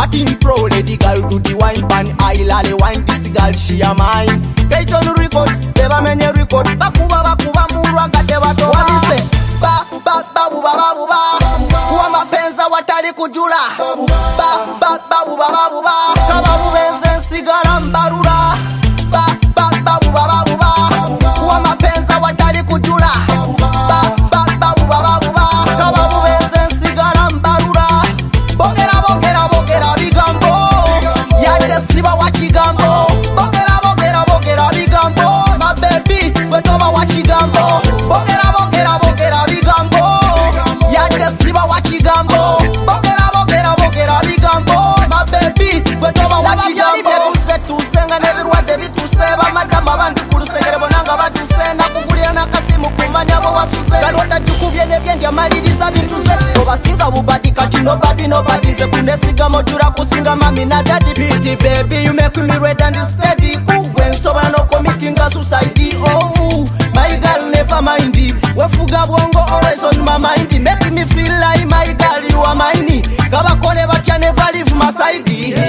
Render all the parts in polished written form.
Acting pro, lady girl do the wine pan ailale wine, this girl she a mine. Peyton records, never many record. Bakuba murwa gate wato. What is it? Babu Kuwa mapenza watali kujula. Babu Kababu benze sigara mbarura. Babu Kuwa mapenza watali kujula. Babu Kababu benze sigara mbarura. Bogera bigambo. Yade siba wachigambo. Bogera bigambo. My baby, wetoba wachigambo. Bogera bigambo. Yade siba wachigambo. Bogera bigambo. My baby, wetoba wachigambo. Bebuze tusenga nebirwadde bituseba madama bantu kulusengere bonanga badusena kugulira nakasimu kumanya abo wasuse. Galota jukubye nebyendi maliriza bintuze. Obasinga bubadi kati nobody ze kunesiga mojura kusinga mami na daddy. Pretty baby, you make me red and steady. Kugwen soba no committing a suicide. Oh, my girl never mind. Wefuga bongo always on my mind. Make me feel like my girl you are mine. Kabakole batya never leave my side.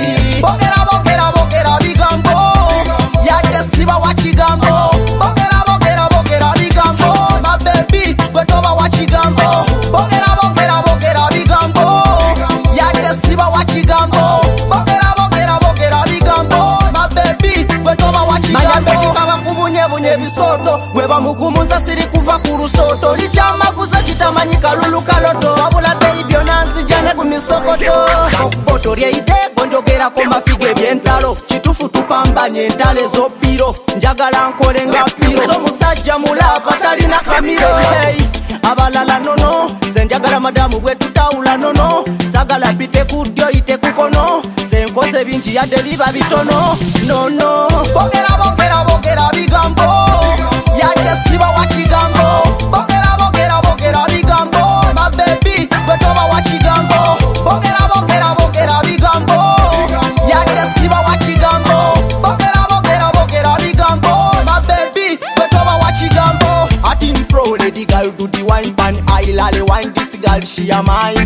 Bogera bigambo. Yade siba wachigambo. Bogera bigambo. My baby, wetoba wachigambo. Bogera bigambo. Yade siba wachigambo. Bogera bigambo. My baby, wetoba wachigambo. Mayambeki kama kubunye bisoto. Weba mugumunza siri kuva kurusoto. Lichama kuza chitamanyika lulu kaloto. Wabula baby onansi jane kumisokoto. Kokoto ryeide bonjogera koma fige byentalo. Chitufu tupambanye entale zopiro. Njagala nkole nga piro. Zo musajja mulava talina kamiro. Hey, abalala nono. Zenjagala madamu bwe tutawula nono. Sagala bite kudyo ite kukono. Zenkose binji ya deliva bitono. Nono. Bogera bigambo. Yade siba wachigambo. Bogera bigambo. My baby, wetoba wachigambo. Bogera bigambo. Yade siba wachigambo. Bogera bigambo. My baby, wetoba wachigambo. Acting pro, lady girl do the wine pan ailale wine, this girl she a mine.